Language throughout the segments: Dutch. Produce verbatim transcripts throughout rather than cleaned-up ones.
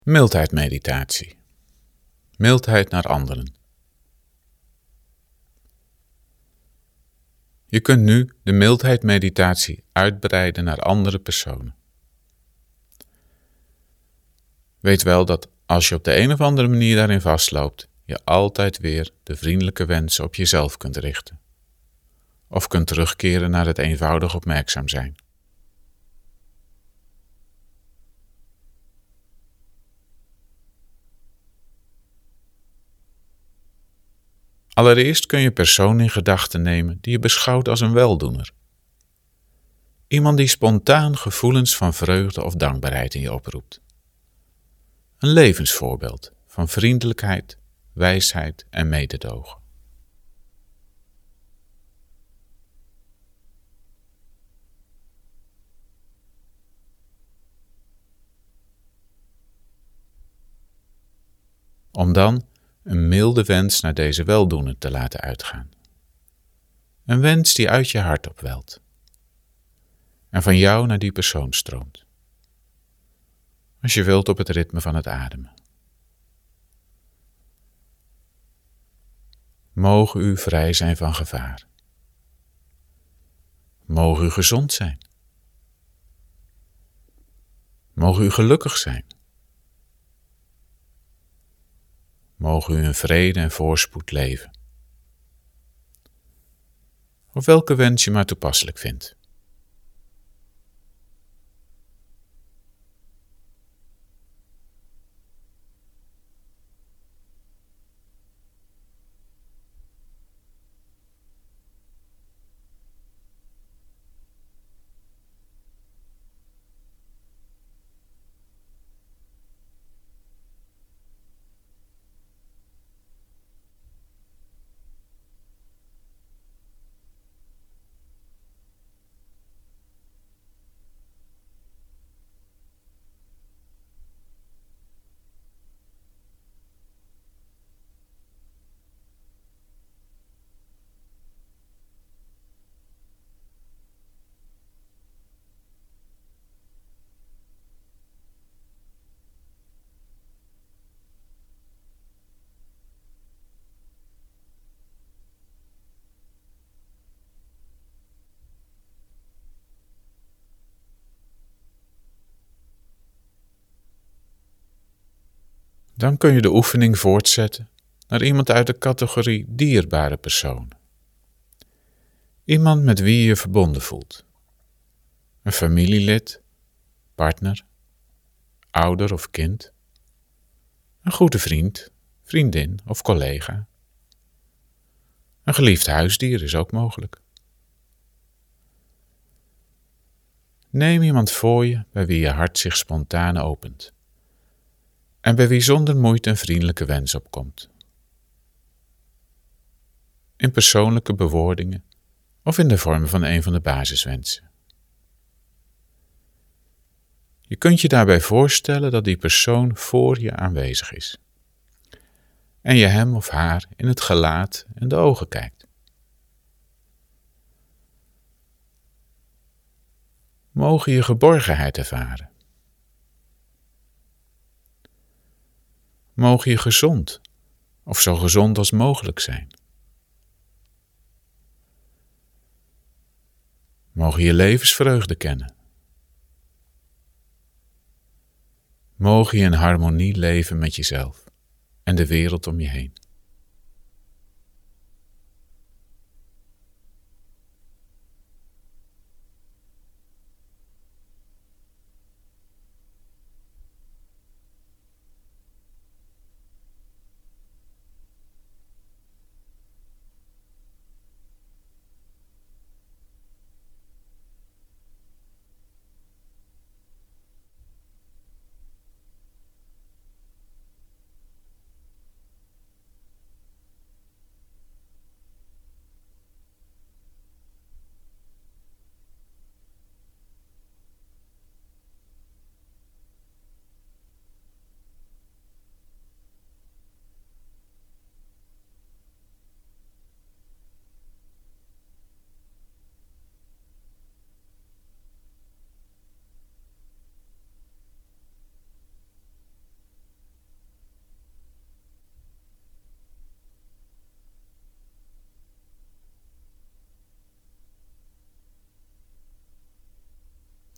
Mildheid-meditatie. Mildheid naar anderen. Je kunt nu de mildheid-meditatie uitbreiden naar andere personen. Weet wel dat als je op de een of andere manier daarin vastloopt, je altijd weer de vriendelijke wensen op jezelf kunt richten. Of kunt terugkeren naar het eenvoudig opmerkzaam zijn. Allereerst kun je een persoon in gedachten nemen die je beschouwt als een weldoener. Iemand die spontaan gevoelens van vreugde of dankbaarheid in je oproept. Een levensvoorbeeld van vriendelijkheid, wijsheid en mededogen. Om dan een milde wens naar deze weldoener te laten uitgaan. Een wens die uit je hart opwelt. En van jou naar die persoon stroomt. Als je wilt op het ritme van het ademen. Mogen u vrij zijn van gevaar. Mogen u gezond zijn. Mogen u gelukkig zijn. Mogen u in vrede en voorspoed leven. Of welke wens je maar toepasselijk vindt. Dan kun je de oefening voortzetten naar iemand uit de categorie dierbare persoon. Iemand met wie je je verbonden voelt. Een familielid, partner, ouder of kind. Een goede vriend, vriendin of collega. Een geliefd huisdier is ook mogelijk. Neem iemand voor je bij wie je hart zich spontaan opent. En bij wie zonder moeite een vriendelijke wens opkomt. In persoonlijke bewoordingen of in de vorm van een van de basiswensen. Je kunt je daarbij voorstellen dat die persoon voor je aanwezig is. En je hem of haar in het gelaat en de ogen kijkt. Mogen je geborgenheid ervaren. Mogen je gezond of zo gezond als mogelijk zijn. Mogen je levensvreugde kennen. Mogen je in harmonie leven met jezelf en de wereld om je heen.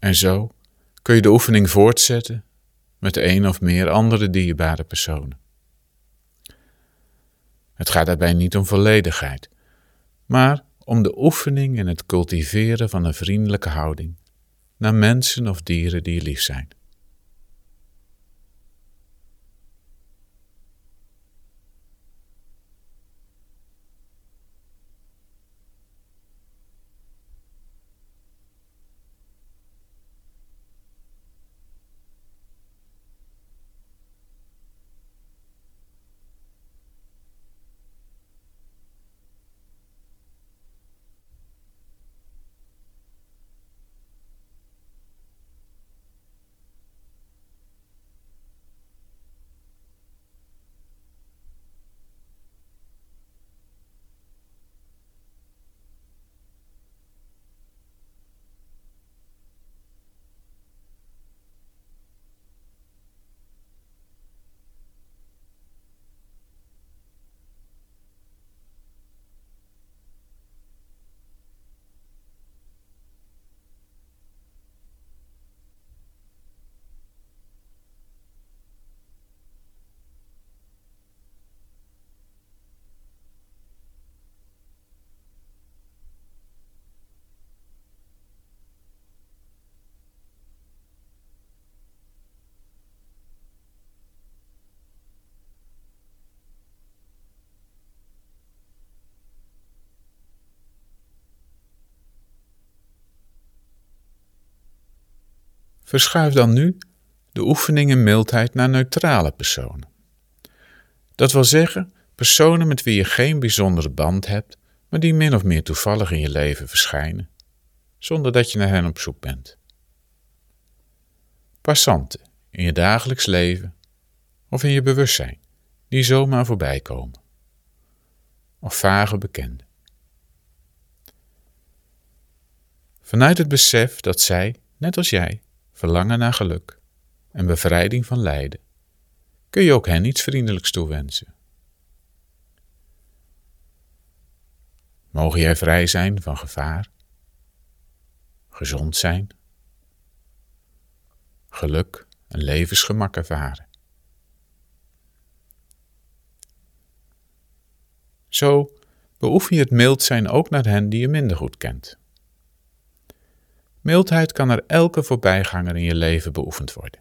En zo kun je de oefening voortzetten met één of meer andere dierbare personen. Het gaat daarbij niet om volledigheid, maar om de oefening en het cultiveren van een vriendelijke houding naar mensen of dieren die je lief zijn. Verschuif dan nu de oefening in mildheid naar neutrale personen. Dat wil zeggen, personen met wie je geen bijzondere band hebt, maar die min of meer toevallig in je leven verschijnen, zonder dat je naar hen op zoek bent. Passanten in je dagelijks leven of in je bewustzijn, die zomaar voorbij komen. Of vage bekenden. Vanuit het besef dat zij, net als jij, verlangen naar geluk en bevrijding van lijden, kun je ook hen iets vriendelijks toewensen. Mogen jij vrij zijn van gevaar, gezond zijn, geluk en levensgemak ervaren. Zo beoefen je het mild zijn ook naar hen die je minder goed kent. Mildheid kan naar elke voorbijganger in je leven beoefend worden.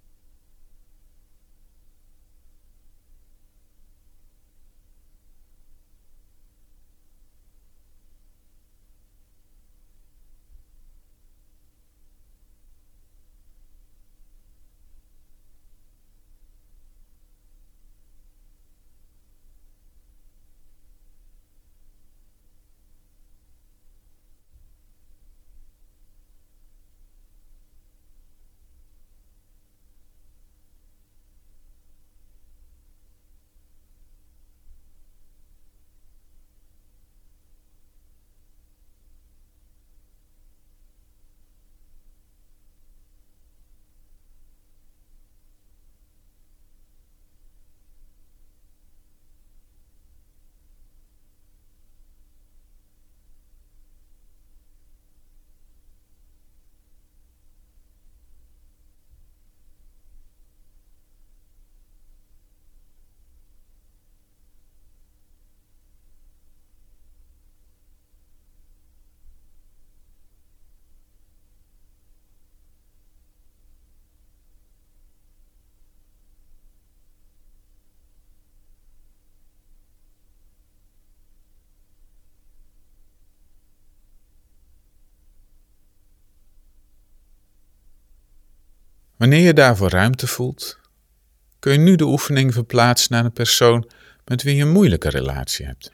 Wanneer je daarvoor ruimte voelt, kun je nu de oefening verplaatsen naar een persoon met wie je een moeilijke relatie hebt.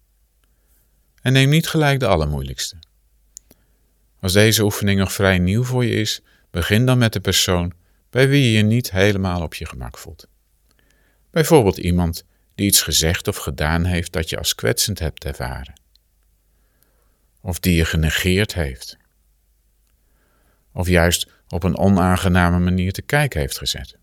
En neem niet gelijk de allermoeilijkste. Als deze oefening nog vrij nieuw voor je is, begin dan met de persoon bij wie je je niet helemaal op je gemak voelt. Bijvoorbeeld iemand die iets gezegd of gedaan heeft dat je als kwetsend hebt ervaren. Of die je genegeerd heeft. Of juist op een onaangename manier te kijk heeft gezet.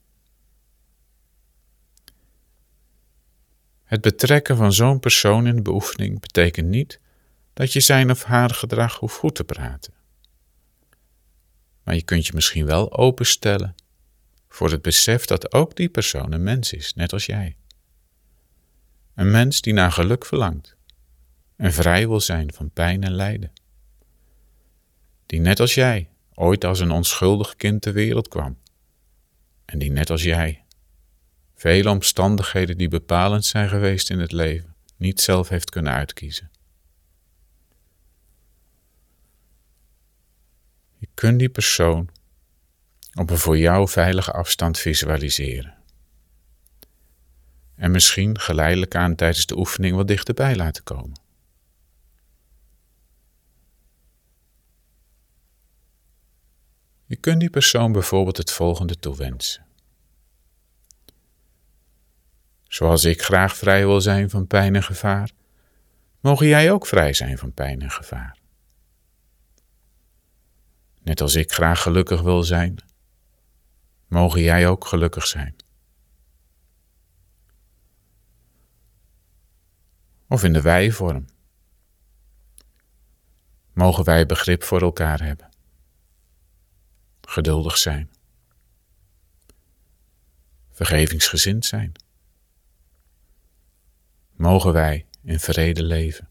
Het betrekken van zo'n persoon in de beoefening betekent niet dat je zijn of haar gedrag hoeft goed te praten. maar je kunt je misschien wel openstellen voor het besef dat ook die persoon een mens is, net als jij. Een mens die naar geluk verlangt en vrij wil zijn van pijn en lijden. Die net als jij ooit als een onschuldig kind ter wereld kwam. En die net als jij vele omstandigheden die bepalend zijn geweest in het leven niet zelf heeft kunnen uitkiezen. Je kunt die persoon op een voor jou veilige afstand visualiseren. En misschien geleidelijk aan tijdens de oefening wat dichterbij laten komen. Je kunt die persoon bijvoorbeeld het volgende toewensen. Zoals ik graag vrij wil zijn van pijn en gevaar, mogen jij ook vrij zijn van pijn en gevaar. Net als ik graag gelukkig wil zijn, mogen jij ook gelukkig zijn. Of in de wij-vorm. Mogen wij begrip voor elkaar hebben. Geduldig zijn. Vergevingsgezind zijn. Mogen wij in vrede leven.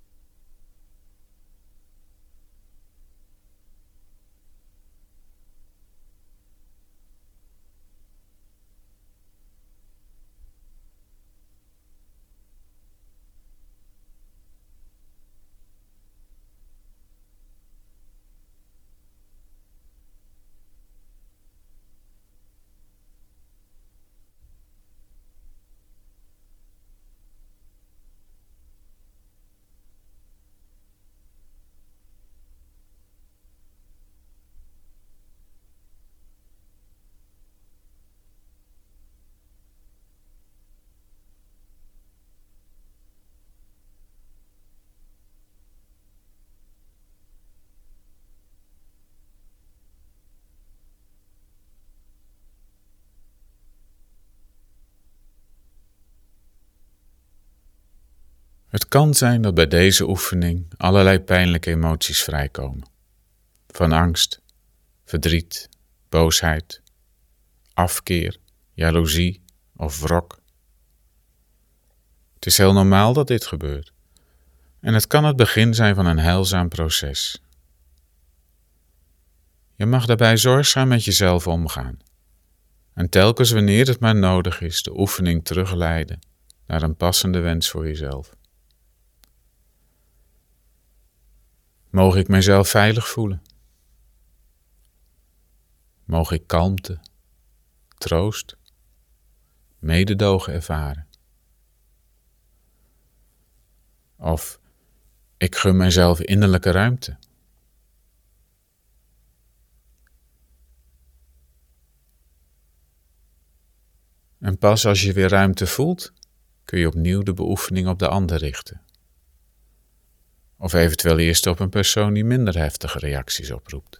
Het kan zijn dat bij deze oefening allerlei pijnlijke emoties vrijkomen. Van angst, verdriet, boosheid, afkeer, jaloezie of wrok. Het is heel normaal dat dit gebeurt. En het kan het begin zijn van een heilzaam proces. Je mag daarbij zorgzaam met jezelf omgaan. En telkens wanneer het maar nodig is, de oefening terugleiden naar een passende wens voor jezelf. Mogen ik mijzelf veilig voelen? Mogen ik kalmte, troost, mededogen ervaren? Of ik gun mijzelf innerlijke ruimte. En pas als je weer ruimte voelt, kun je opnieuw de beoefening op de ander richten. Of eventueel eerst op een persoon die minder heftige reacties oproept.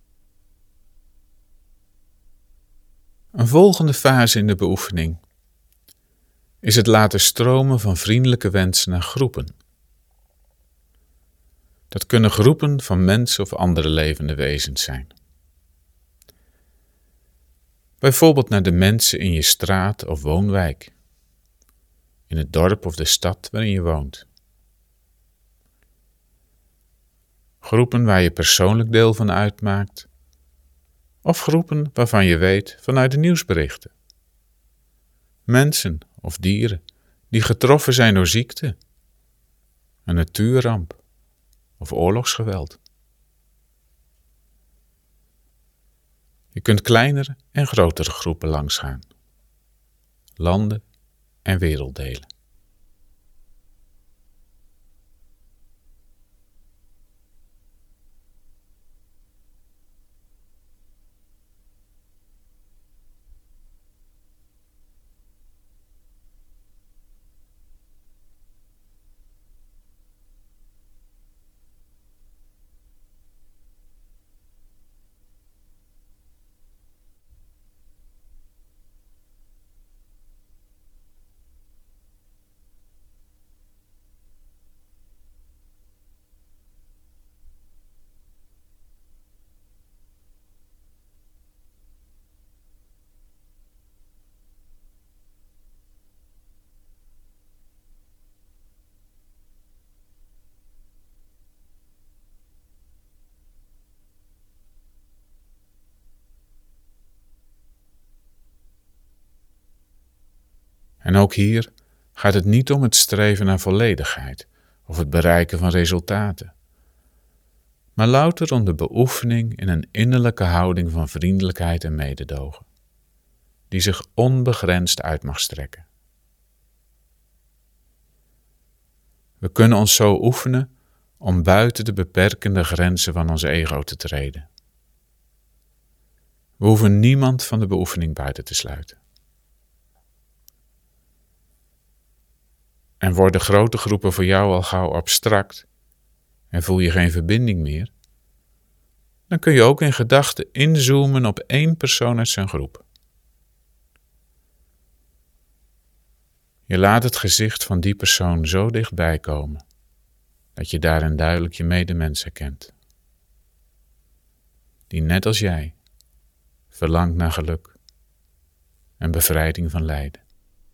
Een volgende fase in de beoefening is het laten stromen van vriendelijke wensen naar groepen. Dat kunnen groepen van mensen of andere levende wezens zijn. Bijvoorbeeld naar de mensen in je straat of woonwijk, in het dorp of de stad waarin je woont. Groepen waar je persoonlijk deel van uitmaakt, of groepen waarvan je weet vanuit de nieuwsberichten. Mensen of dieren die getroffen zijn door ziekte, een natuurramp of oorlogsgeweld. Je kunt kleinere en grotere groepen langsgaan, landen en werelddelen. En ook hier gaat het niet om het streven naar volledigheid of het bereiken van resultaten, maar louter om de beoefening in een innerlijke houding van vriendelijkheid en mededogen, die zich onbegrensd uit mag strekken. We kunnen ons zo oefenen om buiten de beperkende grenzen van ons ego te treden. We hoeven niemand van de beoefening buiten te sluiten. En worden grote groepen voor jou al gauw abstract en voel je geen verbinding meer, dan kun je ook in gedachten inzoomen op één persoon uit zijn groep. Je laat het gezicht van die persoon zo dichtbij komen, dat je daarin duidelijk je medemens herkent, die net als jij verlangt naar geluk en bevrijding van lijden.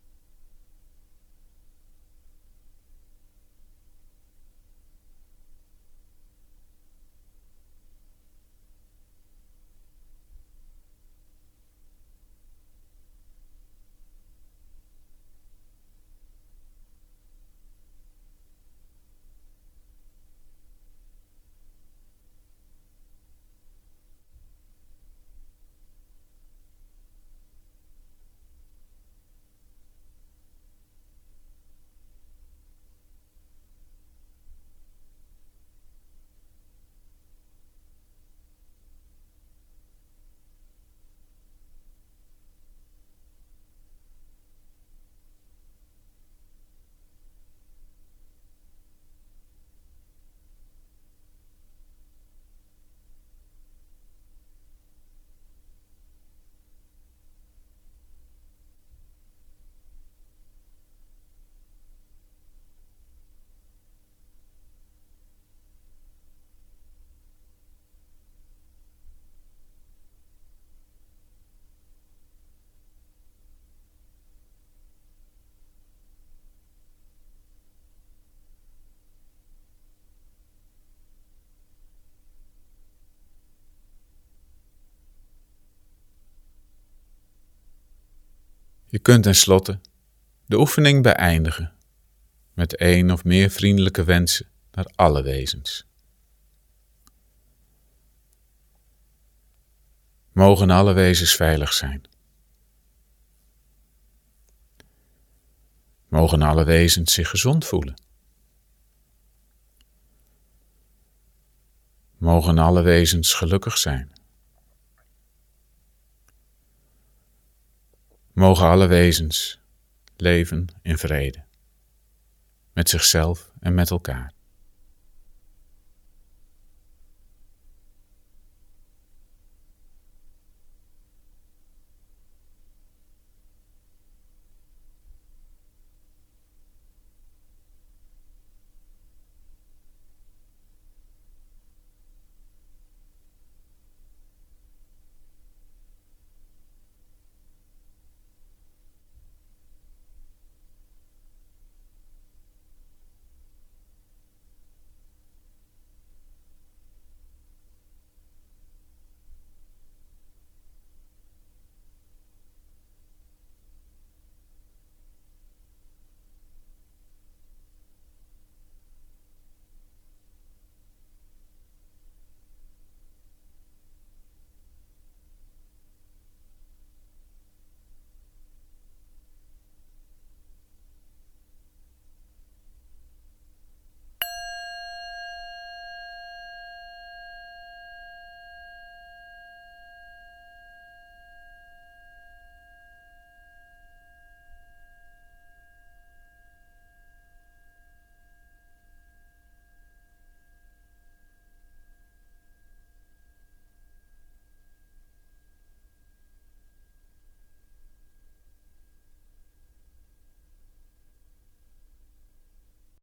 Je kunt tenslotte de oefening beëindigen met één of meer vriendelijke wensen naar alle wezens. Mogen alle wezens veilig zijn. Mogen alle wezens zich gezond voelen. Mogen alle wezens gelukkig zijn. Mogen alle wezens leven in vrede, met zichzelf en met elkaar.